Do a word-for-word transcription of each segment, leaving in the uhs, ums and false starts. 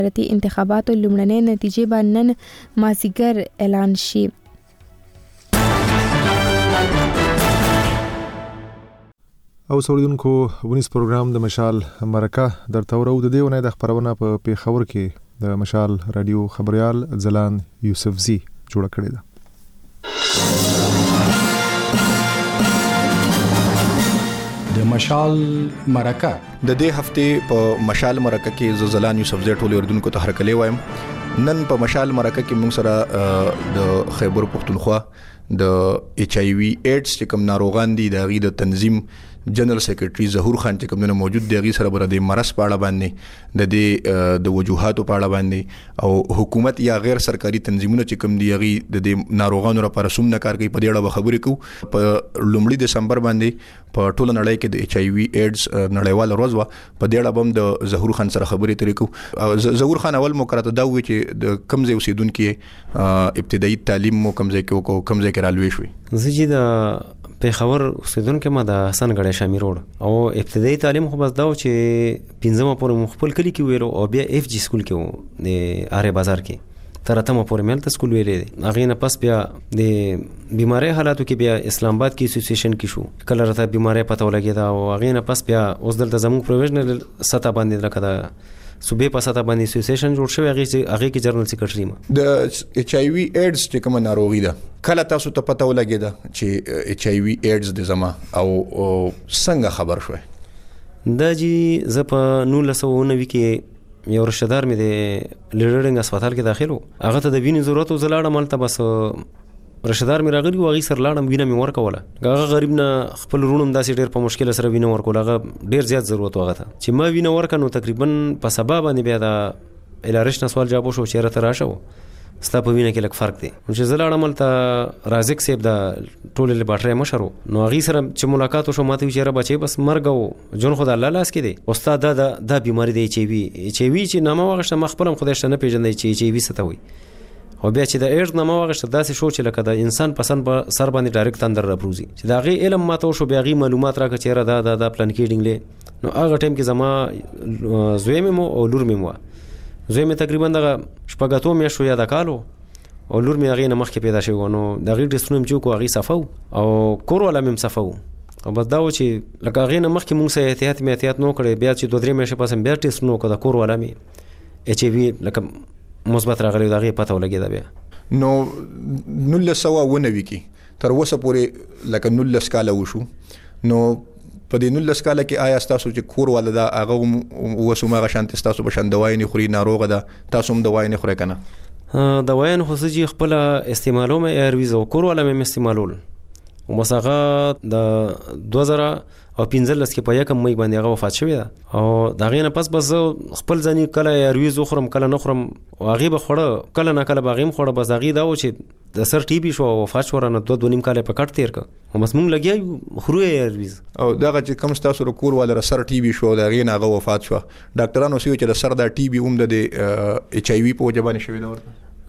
صدارتي انتخاباتو لومړنۍ نتیجې به نن مازدیګر اعلان شي. او سوریدونکو ونیس پروګرام د مشال مرکه درته ورو د دیونه د خبرونه په پیښور کې د مشال رادیو خبريال ځلان یوسفزي جوړ کړی ده. د مشال مرکه د دې هفته په مشال مرکه کې زلزلان یوسفزي ټول اردوونکو ته هرکلی وایم. نن په مشال مرکه کې موږ سره د خیبر پختونخوا د ایچ آی وی ایډز چې کوم ناروغان دي د غي د تنظیم جنرال سیکریټری ظهور خان چې کوم نه موجود دی غي سره بر د مرض په اړه باندې د دې د وجوهاتو په اړه باندې او حکومت یا غیر سرکاري تنظیمونه چې کوم دی غي د ناروغانو لپاره سوم نه کار کوي په دې اړه خبرې کو. په لومړي دسمبر باندې په ټول نړۍ کې د ایچ آی وی ایډز نړیوال ورځ و په دې اړه هم د ظهور خان سره خبرې ترې کو. ظهور خان اول مقرره دا وی چې د کمزې اوسیدونکو ابتدایي تعلیم مو کمزې کې او کمزې کې رالوي شوی. زه د پیښور اوسیدونکو ما د حسن غړې شامي روډ او ابتدایي تعلیم خو بس دا و چې پنځمه پورې مخبل کلی کې ویلو او بیا اف جی سکول کې و د اره بازار کې تر اتمه پورې مل ته سکول ویلې هغه نه پس بیا د بیماری حالاتو کې بیا اسلام آباد کې اسوسییشن کې شو کله راته بیماری پته ولګی دا او هغه نه پس بیا اوس دلته زموږ پروفیشنل سطح باندې راکړه صوبې په سطح باندې اسوسییشن جوړ شوی هغه هغه کې جرنل سیکریټری ما د ایچ آی وی ایډز چې کوم ناروغي ده کله تاسو ته پته ولګی دا چې ایچ آی وی ایډز د زما او څنګه خبر شوي؟ دا جی زه په نولس سوه نوي کې یو رشدار مې د لیډرینګ هسپتال کې داخلو هغه ته د وینې ضرورت و زلاړه مالته بس رشدار مې راغلی و هغه سر لاړم وینه مې ورکوله هغه غریب نه خپل رونم داسې ډېر په مشکل سره وینه ورکول هغه ډېر زیات ضرورت وغه ته چې ما وینه ورکنو تقریبا په سبا باندې بیا دا الارش نه سوال جواب شو چې راته راشه ستا په وینه کې لږ فرق دی چې زلاړه مالته رازق صاحب دا ټول لیبارټری مشرو نو هغه سره چې ملاقات وشو ماته چې را بچي بس مرګ او جون خدای الله لاس کې دی استاد دا دا بیماری دی چې وی چې وی چې نامه واغښت مخبرم خدای شته نه پیژندې چې چې وی ستوي او بیا چې د ایرز نامه واغښت داسې شو چې لکه د انسان پسند په سر باندې ډایرکټ اندر راپروزي چې دا غي علم ماته شو بیا غي معلومات راکړه چې را دا دا پلان کېډینګ له نو هغه ټیم کې زما زوی مې مو او لور مې مو زوی مې تقریبا د شپږاتو مې شو یا د کالو او لور مې هغه نه مخکې پیدا شو نو د غي ډیسټریم چې کو هغه صفو او کور ولا مې صفو او بس دا و چې لکه هغه نه مخکې مونږ سه احتیاط مې احتیاط نو کړې بیا چې دوه درې مې شپه سم بیا ټیسټ نو کړه کور ولا مې ایچ آی وی لکه مثبت راغلی دا غي پته ولګی دا بیا نو نولس سوه ونوي کې تر اوسه پورې لکه نولس کاله وشو نو په دې نولس کاله کې آیا تاسو چې کور ولدا هغه وسومه غشانت تاسو بشن دوايي نه خوري ناروغه ده تاسو هم دوايي نه خوري کنه دوايي نه خو چې خپل استعمالو مې ایرویز او کور ولا مې استعمالول او مساغه د دوه زره او پنځلس کې په یکم مې باندې هغه وفات شوی ده او دا غینه پس بس خپل ځنی کله ایرویز خورم کله نه خورم هغه به خوړه کله نه کله باغیم خوړه بس هغه دا و چې د سر ټي بي شو وفات شو رانه دوه دونیم کال په کټ تیر ک او بس مونږ لګیا خورو ایرویز او دا چې کوم تاسو کور ولا سر ټي بي شو دا غینه هغه وفات شو ډاکټرانو سوي چې د سر دا ټي بي هم د ایچ آی وی په وجه باندې شوی دا ورته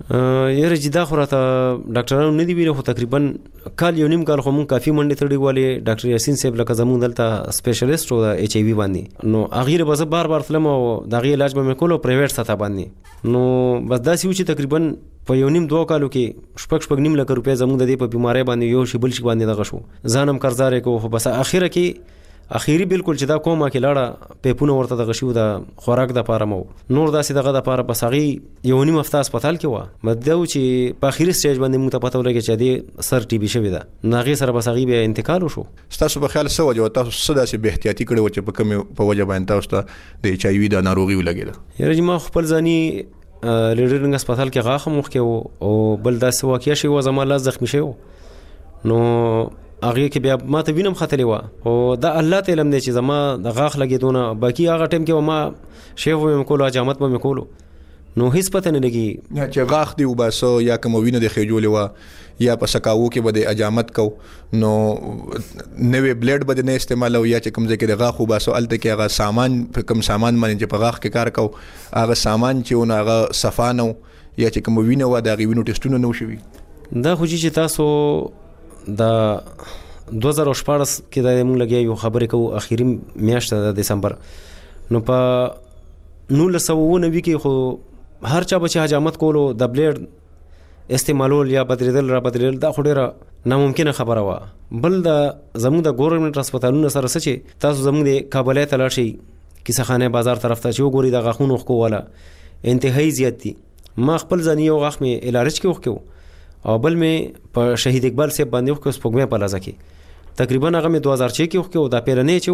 یره جدا خوراته ډاکټرانو نه دی ویل خو تقریبا کال یو نیم کال خو مون کافي منډه تړي والي ډاکټر یاسین صاحب لکه زمون دلته سپیشلیست و د ایچ آی وی باندې نو اغیر به بار بار تلم او دغه علاج به مې کولو پرایویټ سطح باندې نو بس دا سی و چې تقریبا په یو نیم دوه کالو کې شپږ شپږ نیم لک روپیا زمون د دې په بیماری باندې یو شی بل شي باندې دغه شو ځانم قرضاره کو خو بس اخیره کې اخیری بالکل چې دا کومه کې لاړه پیپونه ورته دغه شو د خوراک د پاره مو نور داسې دغه د پاره بسغي یو نیم هفته هسپتال کې و مده و چې په اخیری سټیج باندې موږ ته پته ولګی چې دی سر ټي بي شوی ده ناغي سره بسغي به انتقال وشو تاسو په خیال سو وجه تاسو صدا سي به احتیاطي کړو چې په کوم په وجه باندې تاسو ته د ایچ آی وی د ناروغي ولګیله یره ما خپل ځاني لیډرینګ هسپتال کې غاخه مخ کې او بل داسې واقعیا شی و زما لاس زخمی شو نو هغه کې بیا ما ته وینم خطرې و او دا الله تعالی دې چې زما د غاخ لګیدونه باقي هغه ټیم کې ما شیخ مې کولو حجامت مې کولو نو هیڅ پته نه لګي چې غاخ دی وباسو یا کوم وینه د خېجولې و یا په سکاوو کې بده حجامت کو نو نوې بلیډ بده نه استعمال او یا چې کوم ځکه د غاخ وباسو الته کې هغه سامان کوم سامان باندې چې په غاخ کې کار کو هغه سامان چې ونه هغه صفانو یا چې کوم وینه و دا غوینو ټیسټونه نو شوي دا خو چې تاسو دا دوه زره شپږ کې دا موږ لګیا یو خبرې کوو اخیری میاشت د دسمبر نو په نولس سوه اوه نوي کې خو هر چا به چې حجامت کولو د بلیډ استعمالول یا بدلیدل را بدلیدل دا خو ډېره ناممکنه خبره وه. بل د زموږ د ګورنمنټ هسپتالونو سره څه چې تاسو زموږ د کابل ته لاړ شئ کیسه خانه بازار طرف ته چې وګورئ د غاښونو خکو والا انتهایی زیات دي. ما خپل ځاني یو غاښ مې الارج کې وکړو او بل مې په شهید اقبال صاحب باندې وکړو سپوږمۍ په لازه کې تقریبا هغه مې دوه هزار چھ کې وکړو. دا پیرنې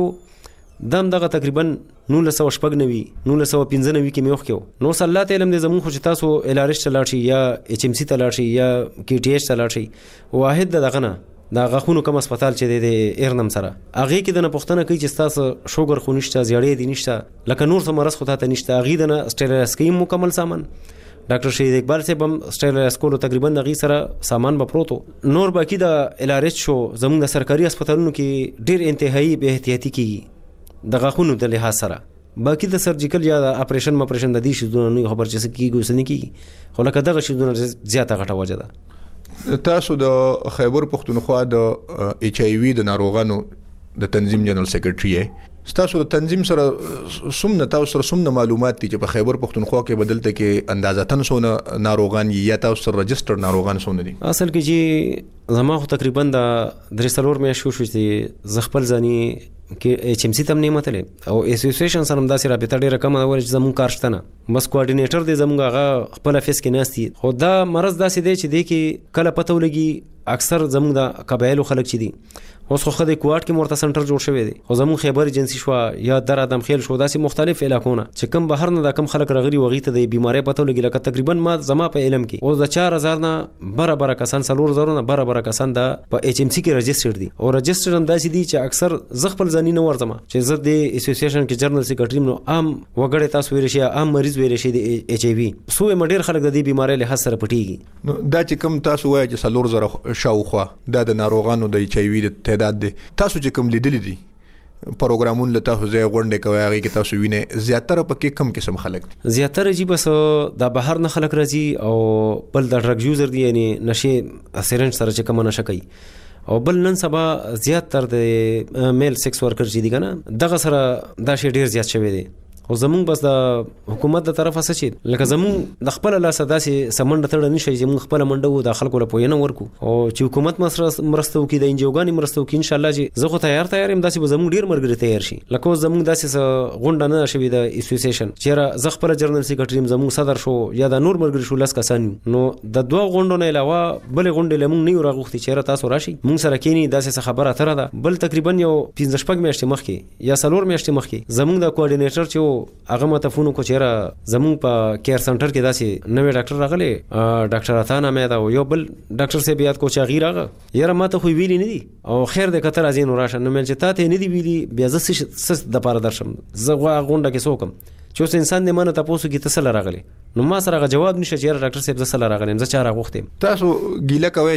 چې دم دغه تقریبا نولس سوه شپږ نوي نولس سوه پنځه نوي کې مې وکړو. نو صلی الله تعالی دې زموږ خو چې تاسو الارج ته لاړ شئ یا ایچ ام سی ته لاړ شئ یا کې ټي ایچ ته لاړ شئ واحد دغه نه دا غاښونو کوم هسپتال چې د ایرنم سره هغې کې د نه پوښتنه کوي چې ستاسو شوګر خو نشته زیړې دي نشته لکه نور څه مرض خو تاته نشته هغې د نه سټیریلایز کوي مکمل سامان. ډاکټر شهید اقبال صاحب هم سټیریلایز کولو تقریبا هغې سره سامان به پروت و. نور باقي د الارج شو زموږ د سرکاري هسپتالونو کې ډېر انتهایی بې احتیاطي کېږي د غاښونو د لحاظ سره. باقي د سرجیکل یا د اپریشن مپریشن د دې شیزونه نه خبر چې څه کېږي اوس نه کېږي خو لکه دغه شیزونه زیاته غټه وجه ده. تاسو د خیبر پښتونخوا د ایچ آی وی د ناروغانو د تنظیم جنرال سیکریټري یې تاسو د تنظیم سره سمنه تاسو سره سمنه معلومات دي چې په خیبر پښتونخوا کې بدلته کې اندازاتن سونه ناروغان یا تاسو سره رجسټر ناروغان سونه دي؟ اصل کې چې زما خو تقریبا د درې څلور میاشتې شو چې زه خپل ځاني کې ایچ ام سی ته هم نه متلې او اسوسییشن سره هم داسې رابطه ډېره کمه ده ولې چې زموږ کار شته نه بس کوارډینیټر دی زموږ هغه خپل افیس کې ناست دي. خو دا مرض داسې دی چې دی کې کله پته ولګي اکثر زموږ د قبایلو خلک چې دي اوس خو خدای کوارټ کې مرته سنټر جوړ شوی دی خو زموږ خیبر ایجنسی شو یا در ادم خیل شو داسې مختلف علاقونه چې کم بهر نه د کم خلک راغلي وغې ته د بیماری پته ولګي لکه تقریبا ما زما په علم کې اوس د چار هزار نه بره بره کسان څلور زرو نه بره بره کسان د په ایچ ام سی کې رجسټر دي او رجسټر هم داسې دي چې اکثر زه خپل ځاني نه ورځم چې زه د اسوسییشن کې جنرال سیکریټري نو عام وګړي تاسو ویل شي عام مریض ویل شي د ایچ ای وی سو مډیر خلک د دې بیماری له سره پټیږي. نو دا چې کم تاسو وایي چې څلور زره شاوخوا دا د ناروغانو د ایچ ای وی د تعداد دی تاسو چې کوم لیدلې دي پروګرامونه له تاسو ځای غونډې کوي هغې کې تاسو وینئ زیاتره پکې کم قسم خلک دي؟ زیاتره جی بس د بهر نه خلک راځي او بل د ډرګ یوزر دي یعنی نشې سرنج سره چې کومه نشه کوي او بل نن سبا زیات تر د میل سیکس ورکر چې دي که نه دغه سره دا شی ډېر زیات شوی دی. خو زمونږ بس د حکومت د طرفه څه چې لکه زمونږ د خپله لاسه داسې څه منډه تړه نه شي چې موږ خپله منډه وو د خلکو له پوهېنه ورکړو او چې حکومت مرسته وکړي د انجیوګانې مرسته وکړي انشاءالله چې زه خو تیار تیار یم داسې به زمونږ ډېر ملګري تیار شي. لکه اوس زمونږ داسې څه غونډه نه شوې د اسوسییشن چېرې زه خپله جنرال سیکریټري یم زمونږ صدر شو یا د نور ملګري شو لس کسان یو نو د دوه غونډو نه علاوه بلې غونډې له موږ نه یو راغوښتي چېرې تاسو راشئ موږ سره کښېني داسې څه خبره اتره ده. بل تقریبا یو پنځه شپږ میاشتې مخکې یا څلور میاشتې مخکې زمونږ د کوارډینیټر چې و هغه ماته فون کو چېرې زمونږ په کیر سنټر کې داسې نوی ډاکټر راغلی ډاکټر عطا نامې ده او یو بل ډاکټر صاحب یاد کو چې هغې راغه یاره ما ته خو ویلي نه دي او خیر دی که ته راځې نو راشه نو مې چې تا ته یې نه دي ویلي بیا زه څه دپاره درشم زه غونډه کې څه وکړم چې اوس انسان دی ما نه تپوس وکړي ته څه له راغلی نو ما سره هغه جواب نشته چې یاره ډاکټر صاحب زه څه له راغلی یم زه چا راغوښتی یم. تاسو ګیله کوئ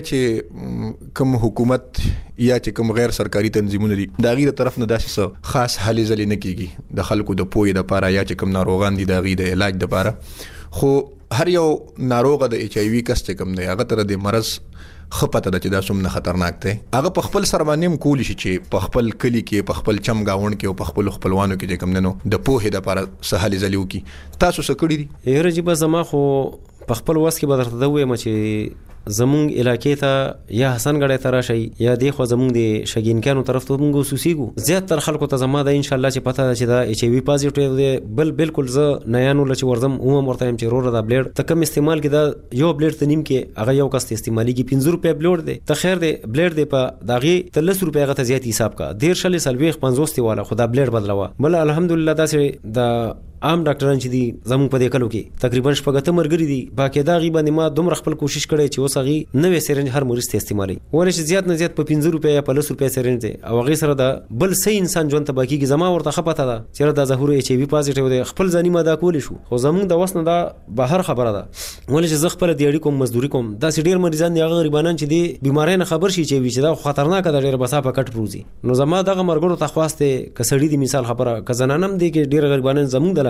چې کوم حکومت یا چې کوم غیر سرکاري تنظیمونه دي د هغې د طرف نه داسې څه خاص هلې ځلې نه کېږي د خلکو د پوهې دپاره یا چې کوم ناروغان دي د هغې د علاج دپاره خو هر یو ناروغه د ایچ آی وي کس چې کوم دی هغه ته د مرض ښه پته ده چې دا څومره خطرناک دی هغه په خپل سره باندې هم کولی شي چې په خپل کلي کې په خپل چم ګاونډ کې او په خپلو خپلوانو کې چې کوم دی نو د پوهې دپاره څه هلې ځلې وکړي. تاسو څه کړي دي؟ یاره جي بس زما خو په خپل وس کې به درته دا ووایم چې زمونږ علاقې ته یا حسن ګړی ته راشئ یا دې خوا زمونږ د شګینکیانو طرف ته مونږ اوسېږو زیات تر خلکو ته زما د انشاءالله چې پته ده چې دا ایچ آی وي پازیټیو دی. بل بالکل زه نیانو له چې ورځم عموم ورته یم چې وروره دا بلیډ ته کم استعمال کې دا یو بلیډ ته نیم کې هغه یو کس ته استعمالېږي پنځه روپۍ بلیډ دی ته خیر دی بلیډ دی په د هغې ته لس روپۍ هغه ته زیات حساب کا دېر شلې څلوېښت پنځوس دی والا خو دا بلیډ بدلوه. بل الحمدلله داسې د عام ډاکټران چې دي زموږ په دې کلو کې تقریبا شپږ اته ملګري دي باقاعده هغې باندې ما دومره خپل کوشش کړی چې اوس هغې نوی سرنج هر مریض ته استعمالوي ولې چې زیات نه زیات په پنځه روپۍ یا په لس روپۍ سرنج دی او هغې سره د بل صحیح انسان ژوند ته به کېږي. زما ورته ښه پته ده چېرې دا ظهور ایچ آی وي پازیټیو دی خپل ځاني ما دا کولی شو خو زموږ د وس نه دا بهر خبره ده ولې چې زه خپله دیاړي کوم مزدوري کوم داسې ډېر مریضان دي هغه غریبانان چې دې بیمارۍ نه خبر شي چې وي چې دا خطرناکه ده ډېره بسا په کټ پروزي نو زما دغه ملګرو ته خواست دی که سړي دي مثال خبره که زنانه هم دی کې ډېر غریبانان زموږ د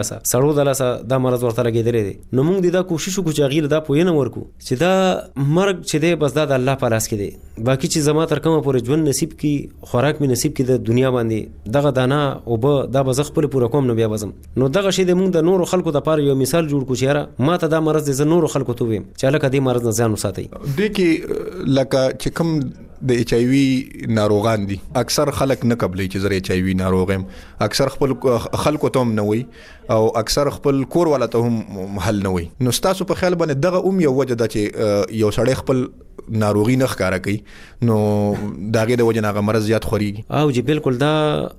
لاسه سړو د لاسه دا مرض ورته لګېدلې دی. نو موږ دا کوشش وکړو چې هغې له دا پوهنه ورکړو چې دا مرګ چې دی بس دا د الله په لاس کې دی. باقي چې زما تر کومه پورې ژوند نصیب کړي خوراک مې نصیب کړي د دنیا باندې دغه دانه اوبه دا به زه خپله پوره کوم نو بیا به ځم. نو دغه شی دی موږ د نورو خلکو دپاره یو مثال جوړ کړو چې یاره ما ته دا مرض دی زه نورو خلکو ته ووایم چې هلکه دې مرض نه ځان وساتئ. دې کې لکه چې کوم د ایچ آی وی ناروغان دي اکثر خلک نه قبلې چې زه ایچ آی وی ناروغ یم، اکثر خپل خلکو ته هم نه وي او اکثر خپل کور والا ته هم حل نه وي. نو ستاسو په خیال باندې دغه هم یو وجه ده چې یو سړی خپل ناروغي نه ښکاره کوي نو د هغې د وجې نه هغه مرض زیات خورېږي؟ او جی بالکل دا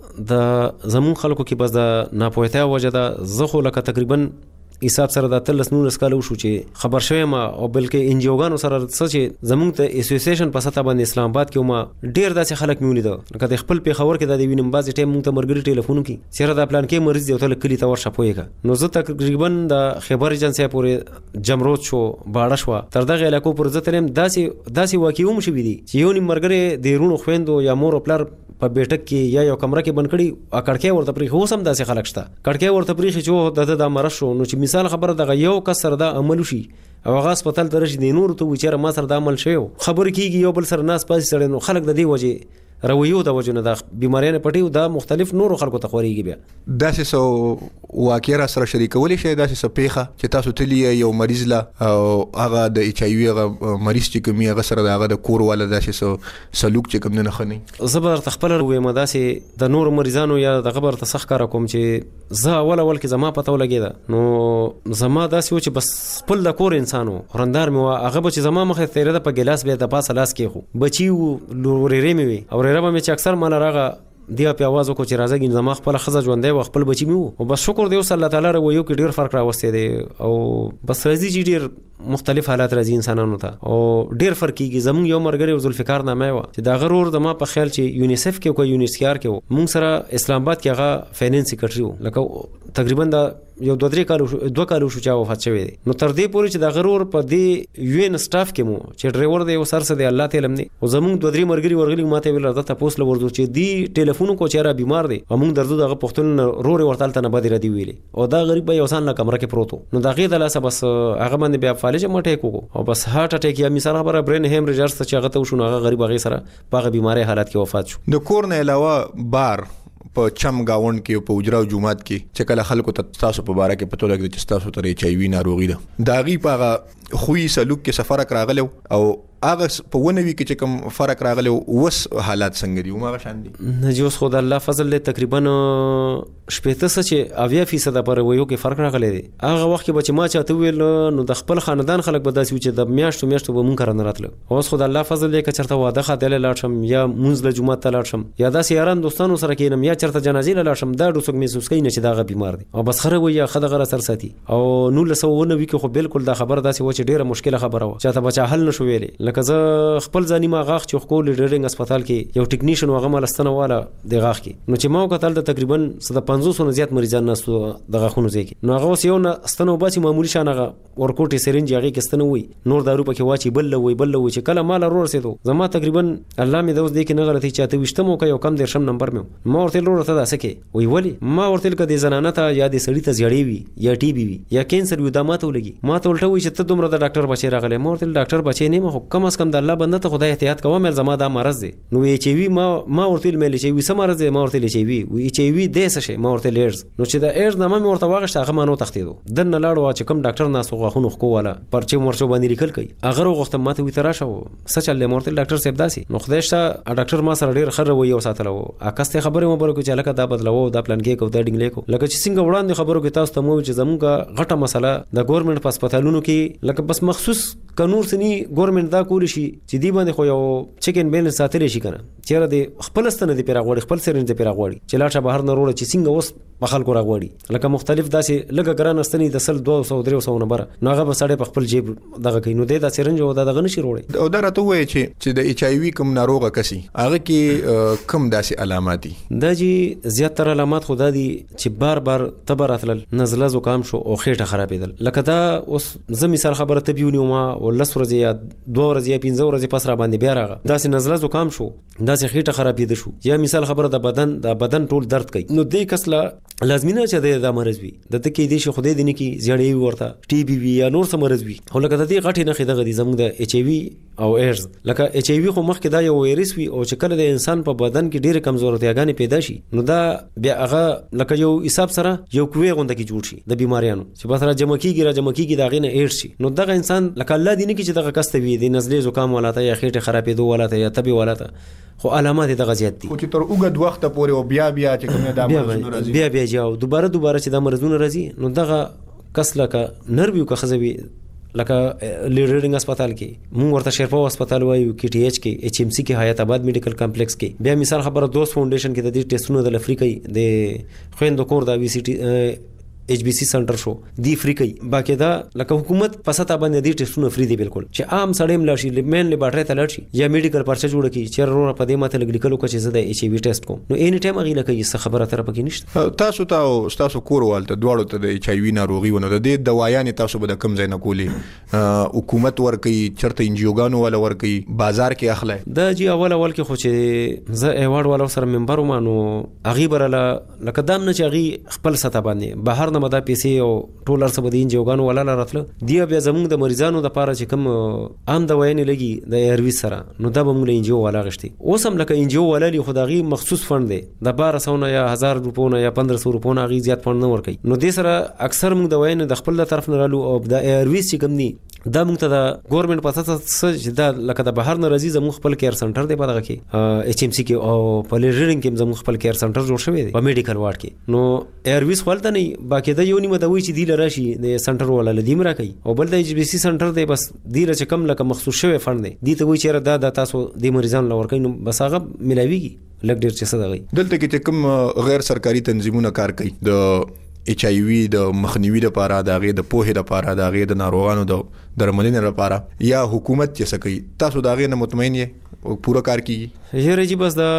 د زمون خلکو کې بس د ناپوهتیا وجه ده. زه خو لکه تقریبا حساب سره د اتلس نولس کاله وشو چې خبر شوی ما او بلکې ان جی اوګانو سره څه چې زمونږ ته اسوسییشن په سطح باندې اسلام آباد کې ما ډېر داسې خلک مې ولیده لکه د خپل پېښور کې دا د وینم بعضې ټایم موږ ته ملګري ټلیفون وکړي چېرې دا پلان کې مریض دی او ته لږ کلي ته ورشه پوه کړه. نو زه تقریبا د خیبر ایجنسۍ پورې جمرود شو باړه شوه تر دغه علاقو پورې زه تلم. داسې داسې واقعې هم شوي دي چې یو نیم ملګری د وروڼو خویندو یا مور او پلار په بیټک کې یا یو کمره کې بند کړي او کړکۍ ورته پرېښي. اوس هم داسې خلک شته کړکۍ ورته پرېښي چې د ده دا مرض شو. نو چې مثال خبره دغه یو کس سره دا عمل وشي او هغه هسپتال ته راشي د نورو ته وایي چېرې ما سره دا عمل شوی و خبرې کېږي یو بل سره ناست پاسې سړی نو خلک د دې وجې رویو د وجه نه دا بیماریانې پټي دا مختلف نورو خلکو ته خورېږي. بیا داسې څه واقعه را سره شریکولی شئ داسې څه پیښه چې تاسو تللی یو مریض له او هغه د ایچ آی وي هغه مریض چې کوم هغه سره د هغه د کور والا داسې څه سلوک چې کوم نه ښه نه؟ زه به درته خپله ووایم داسې د نورو مریضانو یا دغه به درته ښه ښکاره کوم چې زه اول اول کې زما پته ولګېده نو زما داسې و چې بس خپل د کور انسان و رندار مې وه هغه به چې زما مخې تېرېده په ګیلاس بیا د پاسه لاس کېښو بچي وو ورېرې مې وې او ربه مې چې اکثر مال راغه دی په आवाज وکړو چې راځه ګین زما خپل خزه ژوندې و خپل بچی مې وو او بس شکر دی اوس الله تعالی رویو کې ډیر فرق راوستي دی او بس راځي چې ډیر مختلف حالات راځي انسانانو ته او ډیر فرق کیږي. زمون یو مرګري ذوالفقار نامه و چې دا غرور د ما په خیال چې یونیسف کې کوي یونیسکار کې مونږ سره اسلام آباد کې هغه فینانس سیکریټری و لکه تقریبا دا یو دوه درې کال دوه کال شو چې وفات شوی دی. نو تر دې پورې چې دا غرور په دې یو ان سټاف کې مو چې ډرایور دی او سر سره دی الله تعالی لمنه او زمون دوه درې مرګري ورغلي ماته ویل راځه تاسو له ورځو چې دی ټلیفون کو چیرې بیمار دی او موږ درځو دغه پښتون روري ورتل ته نه بدی ردی ویلي او دا غریب یو ځان له کمره کې پروتو. نو دا غي د لاسه بس هغه باندې بیا فالج مټه کو او بس هارت اٹیک یا مثال خبره برین هیمریجرز چې هغه ته وشو هغه غریب هغه سره په بیماری حالت کې وفات شو. د کور نه علاوه بار په چم گاوند کې په اجرا او جمعات کې چې کله خلکو ته تاسو په باره کې پتو لګي چې تاسو ته ایچ آی وی ناروغي ده دا غي په خوې سلوک کې سفر راغلو او هغه په ونوي کې چې کوم فرق راغلی اوس حالات څنګه دي هماغه شان دي؟ نه جی اوس خو د الله فضل دی تقریبا شپېته څه چې اویا فیصد په رویو کې فرق راغلی دی. هغه وخت کې به چې ما چاته ویل نو د خپل خاندان خلک به داسې و چې د میاشتو میاشتو به مونږ کره نه راتله. اوس خو د الله فضل دی که چېرته واده خاطرلی لاړ شم یا مونځ له جومات ته لاړ شم یا داسې یاران دوستانو سره کښېنم یا چېرته جنازې له لاړ شم دا ډېر څوک محسوس کوي نه چې دا هغه بیمار دی او بس ښه روی یا ښه دغه را سر ساتي. او نولس سوه اووه نوي کې خو بالکل دا خبره داسې وه چې ډېره مشکله خبره وه چاته به چا حل نه شو ویلی. لکه زه خپل ځاني ما غاښ چې خو لیډرینګ هسپتال کې یو ټیکنیشن و هغه ما لستنه واله د غاښ کې نو چې ما وکتل د تقریبا څه د پنځوسو نه زیات مریضان ناستو د غاښونو ځای کې نو هغه اوس یو نه ستنه وباسي معمولي شان هغه ورکوټې سرنج هغې کې ستنه وي نور دارو پکې واچي بل له وي بل له وي چې کله ما له رورسېدو زما تقریبا الله مې د اوس دې کې نه غلطي چې اته ویشتم وکړه یو کم دېرشم نمبر مې ما ورته ویل وروره ته دا څه کوې وایي ولې ما ورته ویل که دې زنانه ته یا دې سړي ته زیړې وي یا ټي بي وي یا کینسر وي دا ما ته ولګي ما ته الټه وایي چې ته دومره د ډاکټر بچی راغلی ما ورته ویل ډاکټر بچی نه یم خو کم از کم د الله بنده ته خدای احتیاط کوه مېل زما دا مرض دی. نو ایچ آی وي ما ما ورته ویل مېل ایچ آی وي څه مرض دی ما ورته ویل ایچ آی وي وایي ایچ آی وي دی څه شی ما ورته ویل ایډز. نو چې د ایډز نامه مې ورته واخیسته هغه ما نه وتښتېدو دننه لاړو چې کوم ډاکټر ناست و غاښونو ښکو والا پرچې مرچو باندې لیکل کوي هغه وغوښتم ما ته وایي ته راشه څه چل دی ما ورته ویل ډاکټر صاحب داسې. نو خدای شته ډاکټر ما سره ډېر ښه رویه وساتله و عکس ته خبرې مو وکړو چې هلکه دا بدلوو دا پلان کې کو دا ډینګلی کو لکه چې څنګه وړاندې خبرو کې تاسو ته مو چې زموږ غټه مسله د ګورنمنټ په هسپتالونو کې لکه بس مخصوص قانون سني ګورنمنټ دا کولی شي چې دی باندې خو یو چیک ان بیلنس ساتلی شي کنه چېرې د خپل ستنه دی پیرا غوړي خپل سرنج دی پیرا غوړي چې لاړ شه بهر نه وروړه چې څنګه اوس په خلکو راغوړي لکه مختلف داسې لږه ګرانه ستنې د سل دوه سوه درې سوه نه بره نو هغه به سړی په خپل جیب دغه کوي نو دی دا سرنج او دا دغه نشي وروړی. او دا راته ووایه چې چې د ایچ آی وي کوم ناروغه کسي هغه کې کوم داسې علامات دي؟ دا جی زیاتره علامات خو دا دي چې بار بار تبه راتلل نزله زکام شو او خېټه خرابېدل لکه دا اوس زه مثال خبره ته بیونی ما ولس ورځې یا دوه ورځې یا پنځه ورځې پس را باندې بیا راغه داسې نزله زکام شو داسې خېټه خرابېده شو یا مثال خبره د بدن د بدن ټول درد کوي نو دې کس لا لازمي نه چې د مرز وي د تکي دې شي خدای دې نه کی زیړې ورته ټي بي وي یا نور څه مرز وي خو لکه د دې غټي نه خدای غدي زموږ د ایچ ای وي او ایډز لکه ایچ ای وي خو مخکې دا یو وایرس وي او چې کله د انسان په بدن کې ډېر کمزورتیاګانې پیدا شي نو دا بیا هغه لکه یو حساب سره یو کوې غونډه کې جوړ شي د بیماریانو چې بس را جمع کیږي را جمع کیږي دا غینه ایډز شي نو دغه انسان لکه الله دې نه کی چې دغه کس ته وي د نزلې زکام ولاته یا خېټه خرابېدو ولاته یا تبي ولاته خو علامات دغه زیات دي خو چې تر اوږد وخت پورې او بیا بیا چې کومه د مرزونه راځي بیا بیا جاو دوباره دوباره چې د مرزونه راځي نو دغه کس لکه نرویو که خزوي لکه لیډرینګ هسپتال کې مونږ ورته شیرپا هسپتال وایو کې ټي ایچ کې ایچ ام سی کې حیات آباد میډیکل کمپلیکس کې بیا مثال خبره دوست فاونډیشن کې د دې ټیسټونو د لفریقي د خويندو کور د وی سی ټي ایچ بی سی سنټر شو دی فری کوي باقی دا لکه حکومت پسته باندې دي ټیسټونه فری دي بالکل چې عام سړی ملاشي مین لیبارټری ته لاړ یا میډیکل پرچه جوړ کی چې ورور په دې ماته لګلیکلو کوي چې زه د ایچ ای وی ټیسټ کوم نو اني ټایم غیله کوي څه خبره تر پکې نشته تاسو ته تاسو کور والته دواړو ته د ایچ ای وی ناروغي ونه د دې دوايان تاسو به د کم ځای نه کولی حکومت ورکي چرته انجیوګانو ولا ورکي بازار کې اخلي دا جی اول اول کې خو چې زه ایوارډ والا سره ممبر ومانو اغي براله لکه دام نه چې اغي خپل ستا باندې بهر نه مدا پیسې ټول ارسه بدین جوګانو ولا راتله دی بیا زموږ د مریضانو د پاره چې کوم عام دوايان لګي د ایروي سره نو دا به موږ انجیو ولا غشتي اوس هم لکه انجیو ولا لی خدایي مخصوص فند دی د بارہ سو نه یا هزار روپونه یا پندرہ سو روپونه غي زیات فند نه ور کوي نو دې سره اکثر موږ دوايان د خپل طرف نه رالو او د ایروي چې کوم دي دا موږ ته د ګورنمنت په اساس چې دا لکه د بهر نه راځي زموږ خپل کیر سنټر دی په دغه کې ایچ ام سی کې او په لیډرینګ کې زموږ خپل کیر سنټر جوړ شوی دی په میډیکل وارډ کې نو ایرویز خپلته نه باقي دا یو نیمه دا وی چې دی لراشي د سنټر ولا لدیم را کوي او بل د ایچ بی سی سنټر دی بس دی چې کم لکه مخصوص شوی فند دی دی ته وی چې دا د تاسو د مریضانو لور کوي نو بس هغه ملاویږي لګ ډیر څه صدغی دلته کې کوم غیر سرکاري تنظیمونه کار کوي د ایچ ای وی د مخنیوي لپاره د غي د پوهې لپاره د غي د ناروغانو د درملنې لپاره یا حکومت چې څه کوي تاسو دا غي نه مطمئن یې پورا کار کوي یې رجی بس دا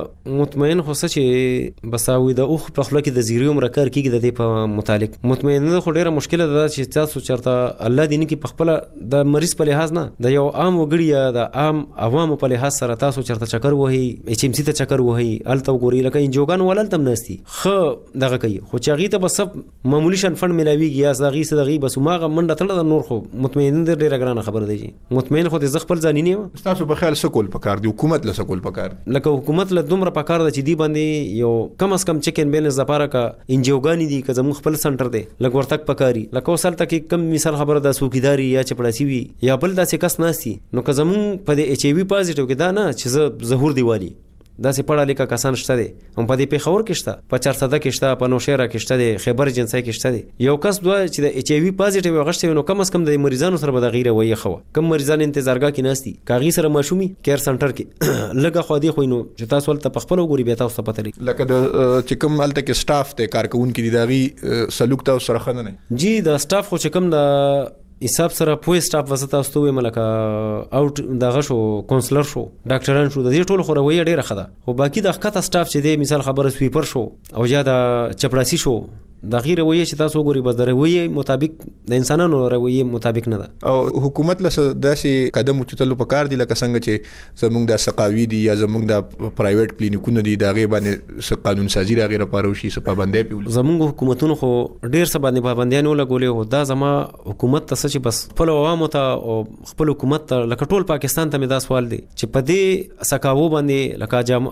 مطمئن خو چې بساوي د اوخ په خله کې د زیریو مرکر کیږي د دې په متعلق مطمئن نه خو ډیره مشکله ده چې تاسو چرته الله دې نه کې په خپل د مریض په لحاظ نه د یو عام وګړي یا د عام عوامو په لحاظ سره تاسو چرته چکر وهي ایچ ام سی ته چکر وهي الته وګوري لکه انجوګان ولل تم نهستي خو دغه کوي خو چې غي ته بس معمولی شان فند ملاویږي یا زغی صدغی بس ماغه منډه تل د نور خو مطمئن ډیره ګرانه خبر دی مطمئن خو د زغ خپل ځانی نه تاسو په خیال سکول پکار دی حکومت له سکول پکار لکه حکومت له دومره پکار ده چې دی باندې یو کم از کم چیک ان بیلنس لپاره کا انجیوګانی دي که زموږ خپل سنټر دی لکه ورتک پکاري لکه وسل تک کم مثال خبره د سوکیداری یا چپړاسی وي یا بل داسې کس ناسي نو که زموږ په د ایچ ای وی پازیټیو کې دا نه چې زهور دیوالی دا سه پړه لیکه کسان شته دي هم په دې پیښور کې شته په چارسده کې شته په نوشهره کې شته دي خیبر جنسای کې شته دي یو کس دوه چې د ایچ ای وی پازیټیو غشته نو کم از کم د مریضانو سره به د غیره وایي خو کم مریضان انتظارګه کې ناشتي کاغي سره ماشومي کیر سنټر کې لګه خو دی خو نو چې تاسو ولته په خپل وګوري به تاسو پته لګي لکه د چې کوم الته کې سټاف ته کارکون کې داغي سلوک تاسو سره خنه نه جی د سټاف خو چې کوم د حساب سره پوي سټاف وسته استوي ملکه اوټ دغه شو کونسلر شو ډاکټران شو د دې ټولو خوروي ډیره خده خو باقي د خطه سټاف چې دی مثال خبره سویپر شو او یا د چپړاسی شو د غیر رویه چې تاسو ګوري بس د رویه مطابق د انسانانو رویه مطابق نه ده او حکومت له داسې قدم چتلو پکار دي لکه څنګه چې زموږ د سقاوي دي یا زموږ د پرایویټ کلینیکونو دي دا غي باندې قانون سازي راغی لپاره وشي څه پابندۍ پیول زموږ حکومتونو خو ډیر څه باندې پابندیان ولګولې او دا زما حکومت ته چې بس خپل عوامو ته او خپل حکومت ته لکه ټول پاکستان ته مې دا سوال دی چې په دې سقاوو باندې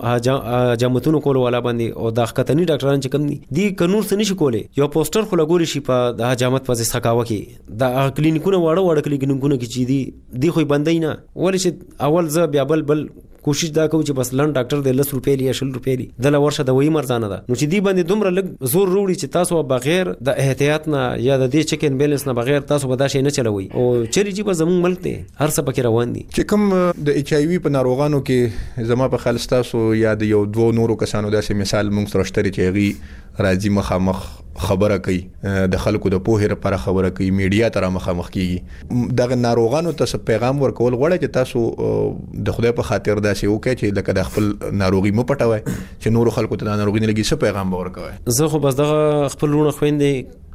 لکه جامتونو کول ولا باندې او د ختنی ډاکټران چې کم دي دی قانون څه نشي کولای یو پوسټر خو لګول شي په د حجامت په ځای سکاوه کې د کلینیکونو واړه واړه کلینیکونو کې چې دی دی خو بندای نه ولې چې اول ز بیا بل بل کوشش دا کوي چې بس لن ډاکټر د لس روپۍ یا شل روپۍ د لورشه د وې مرزانه ده نو چې دی باندې دومره لګ زور وروړي چې تاسو بغیر د احتیاط نه یا د دې چیک ان بیلنس نه بغیر تاسو به دا شي نه چلوي او چری چې به زموږ ملک دی هر څه پکې روان دي چې کوم د ایچ ای وی په ناروغانو کې زما په خیال تاسو یا د یو دوه نورو کسانو داسې مثال موږ سره شته چې غي راځي مخامخ خبره کوي د خلکو د پوهې لپاره خبره کوي میډیا ته مخامخ کیږي دغه ناروغانو ته پیغام ورکول غواړي چې تاسو د خدای په خاطر داسې وکړئ چې لکه د خپل ناروغي مو پټوي چې نور خلکو ته د ناروغي نه لګي څه پیغام ورکوي زه خو بس دغه خپل لونه خويندې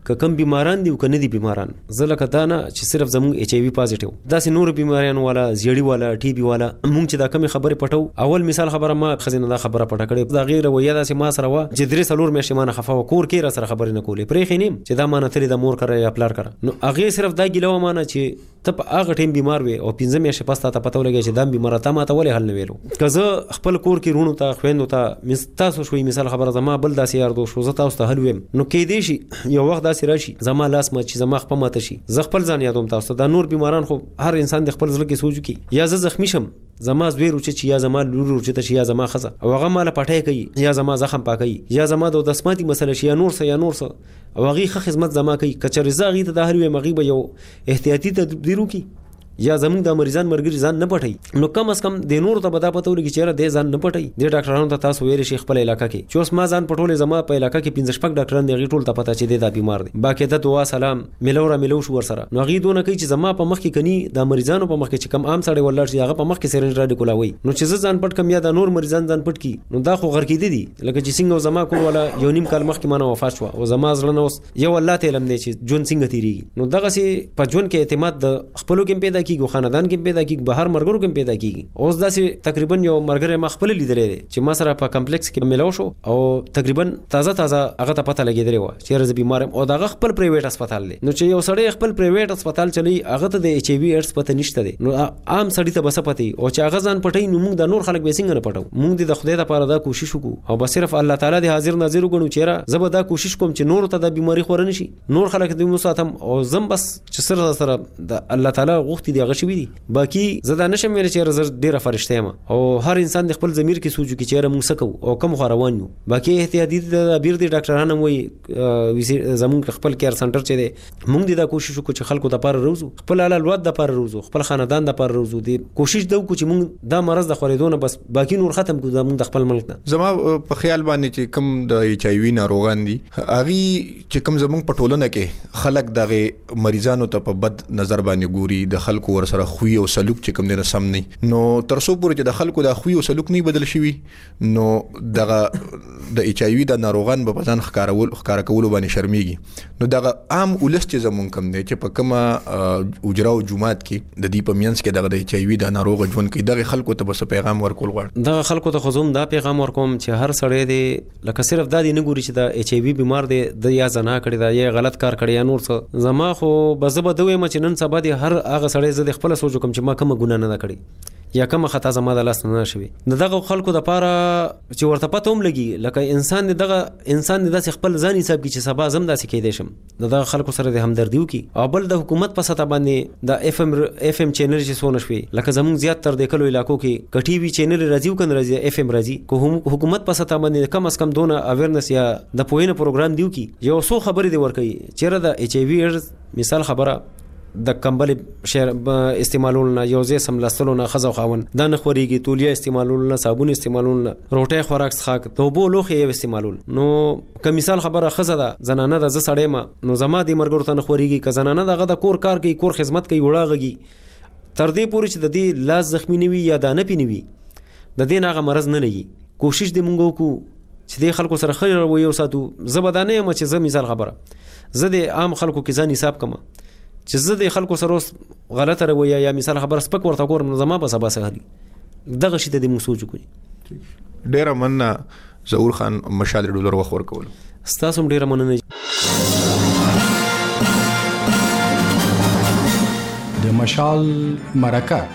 که کم بیماران دي او که نه دي بیماران زه لکه دا نه چې صرف زموږ ایچ آی وي پازیټیو داسې نور بیماریان والا زیړی والا ټي بي والا موږ چې دا کمی خبرې پټو اول مثال خبره ما خزینه دا خبره پټه کړې دا غیر رویه داسې ما سره وا چې درې څلور میاشتې ما نه خفه و کور کې را سره خبرې نه کولې پرې خینیم چې دا ما نه تلې د مور کرے یا پلار کړه نو هغه صرف دا ګیلو ما نه چې ته په هغه ټیم بیمار وې او پنځه میاشتې پس ته پته ولګی چې دا بیمار ته ما ته ولې حل نه ویلو که زه خپل کور کې رونو ته خويندو ته تاسو شوي مثال خبره زما بل داسې یار دوست شو زه تاسو ته حل ویم نو کې دی شي یو وخت داسې راشي زما لاس ما چې زما خپل ماته شي زه خپل ځان یادوم تاسو دا نور بیماران خو هر انسان د خپل ځل کې سوچ کی یا زه زخمی شم زما زوی روچ چې یا زما لور روچ ته یا زما خزه او هغه مال پټای کوي یا زما زخم پاکي یا زما د دسماتي مسله شي یا نور څه یا نور څه او هغه خدمت زما کوي کچر زاغي ته د هر وی مغيب یو احتیاطي تدبیرو کی یا زموږ د مریضان مرګري ځان نه پټي نو کم از کم د نور ته بدا پته ولګي چې را د ځان نه پټي د ډاکټرانو ته تاسو ویل شي خپل علاقې کې چې اوس ما ځان پټولې زما په علاقې کې پنځه شپږ ډاکټران دی ټول ته پته چې دا بیمار دي باقي ته دعا سلام ملورا ملو شو ور سره نو غي دونه کوي چې زما په مخ کې کني د مریضانو په مخ کې چې کم عام سړی ولر شي هغه په مخ کې سرنج را دی کولاوي نو چې ځان پټ کم یا د نور مریضان ځان پټ کی نو دا خو غر کې دي لکه چې څنګه زما کول ولا یو نیم کال مخ کې مانه وفات شو او زما ځل نو یو الله تعالی لم دی چې جون څنګه تیریږي نو دغه سي په جون کې اعتماد د خپلو کې پیدا کیږي خاندان کې پیدا کیږي بهر مرګرو کې پیدا کیږي اوس داسې تقریبا یو مرګره ما خپل لیدلې دي چې ما سره په کمپلیکس کې ملو شو او تقریبا تازه تازه هغه ته پته لګیدلی و چې رز بیمار او دغه خپل پرایویټ هسپتال دی نو چې یو سړی خپل پرایویټ هسپتال چلی هغه ته د ایچ ای وی ایډز پته نشته دی نو عام سړی ته بس پته او چې هغه ځان پټي نو موږ د نور خلک به څنګه نه پټو موږ د خدای لپاره دا کوشش وکړو او بس صرف الله تعالی د حاضر ناظر وګڼو چې را زبر دا کوشش کوم چې نور ته د بیماری خور نه شي نور خلک دې مو ساتم او زم بس چې سره سره د الله تعالی غوښتي دی غشي وي باقي زدا نشم ویل چې رزر ډیره فرشته ما او هر انسان د خپل ضمیر کې سوچو کې چې موږ سکو او کم خو روان یو باقي احتیاطي د بیر دي ډاکټرانو وي زموږ خپل کیر سنټر چې دی موږ دا کوشش وکړو چې خلکو د پاره روزو خپل حلال ود د پاره روزو خپل خاندان د پاره روزو دي کوشش دوی کو چې موږ دا مرز د خریدونه بس باقي نور ختم کو د موږ د خپل ملک نه زما په خیال باندې چې کم د ایچ ای وی ناروغان دي اغي چې کم زموږ په ټولنه کې خلک دغه مریضانو ته په بد نظر باندې ګوري د خلکو ور سره خوې او سلوک چې کم نه سم نه نو ترڅو پورې چې د خلکو د خوې او سلوک نه بدل شي نو دغه د ایچ ای وی د ناروغان په ځان ښکارول ښکارا کول باندې شرمېږي نو دغه عام ولست چې زمونږ کم دی چې په کومه اجرا او جمعات کې د دې په مینس کې دغه د ایچ ای وی د ناروغ ژوند کې دغه خلکو ته بس پیغام ورکول غواړم دغه خلکو ته خصوم دا پیغام ورکوم چې هر سړی دی لکه صرف دا دی نه ګوري چې د ایچ ای وی بیمار دی د یا زنا کړی دا یا غلط کار کړی یا نور څه زما خو بزبه دوی ما چې نن سبا دی هر هغه سړی زه د خپل سوچ کوم چې ما کومه ګناه نه کړی یا کومه خطا زما د لاس نه شوي دغه خلکو د پاره چې ورته پته هم لګي لکه انسان دغه انسان د خپل ځان حساب کې چې سبا زم داسې کېدې شم دغه خلکو سره د همدردي وکي او بل د حکومت په سطح باندې د اف ام اف ام چینل چې سونه شوي لکه زموږ زیات تر د کلو علاقو کې کټي وی چینل راځي او کنه راځي اف ام راځي کوم حکومت په سطح باندې کم از کم دونه اویرنس یا د پوینه پروګرام دیو کی یو څو خبرې دی ورکي چیرې د ایچ ای وی ایډز مثال خبره د کمبل شهر استعمالول نه یو ځای سملستلو نه خزو خاون د نه خوريږي تولیه استعمالول نه صابون استعمالول نه روټه خوراک څخه توبو لوخي استعمالول نو که مثال خبره خزه ده زنانه د ز سړی ما نو زما د مرګ ورته نه خوريږي که زنانه دغه د کور کار کوي کور خدمت کوي وړاږي تر دې پورې چې د دې لاس زخمی نیوي یا دانه پینوي د دې ناغه مرز نه لګي کوشش دې مونږ کو چې د خلکو سره خیر و یو ساتو زبدانه یم چې زه مثال خبره زه د عام خلکو کې ځان حساب کما چې زه د خلکو سره غلطه رویه یا مثال خبر سپک ورته کور منظمه به سبا سهلی دغه شی ته د مسوج کوي ډیر مننه ظهور خان مشال ډولر وخت ورکول ستاسو ډیر مننه د مشال مرکه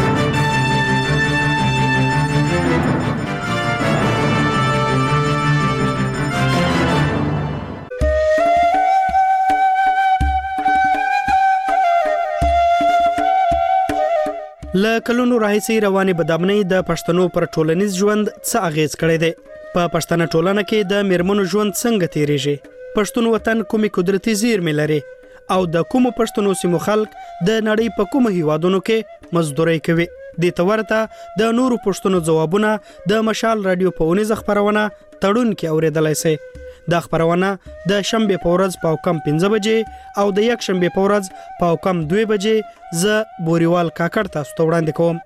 ل کلونو راهیسي رواني بدامنۍ د پښتنو پر ټولنیز ژوند څه اغیز کړی دی په پښتنه ټولنه کې د میرمنو ژوند څنګه تیریږي پښتون وطن کومي قدرتي زیرمې لري او د کومو پښتنو سیمو خلک د نړۍ په کومو هیوادونو کې مزدوري کوي د تورته د نورو پښتنو ځوابونه د مشال رادیو په اونیز خبرونه تړون کې اوریدلای شي د خبرونه د شنبه په ورځ په کم پنځه بجې او د یک شنبه په ورځ په کم دوه بجې ز بوريوال کاکړ تاسو ته وړاندې کوم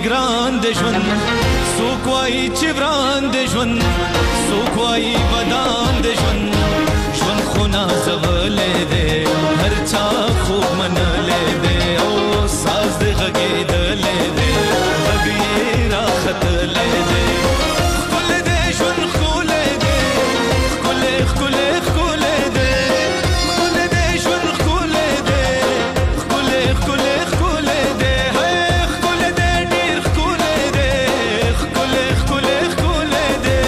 ګران د ژوند څوک وایي چې وران د ژوند څوک وایي بدان د ژوند ژوند خو نازولی دی هر چا خوب منلی دی او ساز د غږېدلی دی غږ یې راختلی دی ښکلی دی ژوند ښکلی دی ښکلی ښکلی ښکلی دی ښکلی دی ژوند ښکلی دی ښکلی ښکلی ښکلی دی ښکلی دی ډېر ښکلی دی ښکلی ښکلی ښکلی دی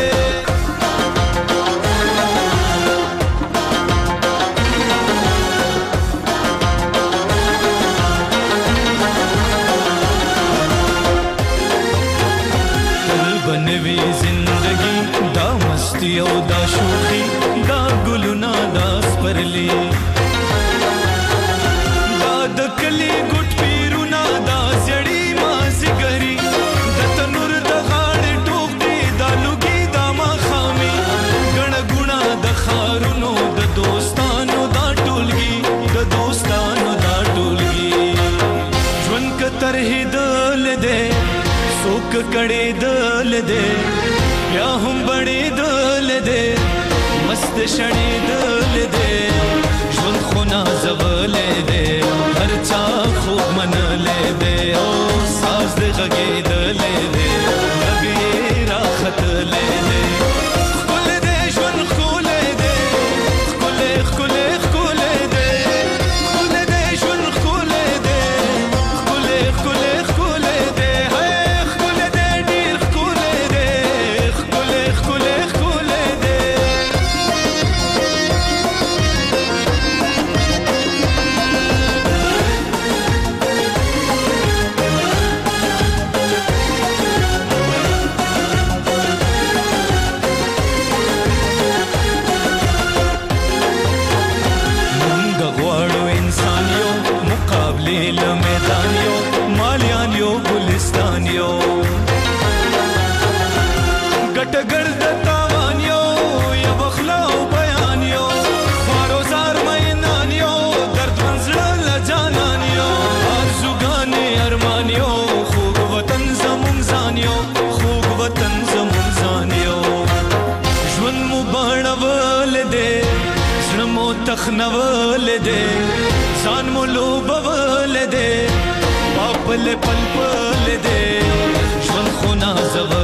بنوي زندگی دا مستی او دا شوخی دا گلونا دا سپرلی دا د کلی ګټ پیرونا دا زړی مازیګری د تنور د غاړې ټوک دی دا لوګي دا ماښامي ګڼه ګوڼه د ښارونو د دوستانو دا ټولګي د دوستانو دا ټولګي ژوند که ترهېدل دی څوک کړېدل دی بیا هم بړېدل دی مست شړېدل دی ژوند خو نازولی دی هر چا خوب منلی دی او ساز د غږېدلی دی غږ یې راختلی دی ښکلی دی ژوند ښکلی دی ښکلی ښکلی ښکلی دی ښکلی دی ژوند ښکلی دی ښکلی ښکلی ښکلی دی له میدان یو مالیان یو ګلستان یو ګټه ګرد تاوان یو یا بخلا او بیان یو فاروزار مینان یو درد منزړه لجانان یو آرزوګانې ارمان یو خوږ وطن زمون ځان یو خوږ وطن زمون ځان یو ژوند مو بڼول دی زړه مو تخنول دی ځان مو لوبول دی پاپل پل پل دی ژوند خو نازولی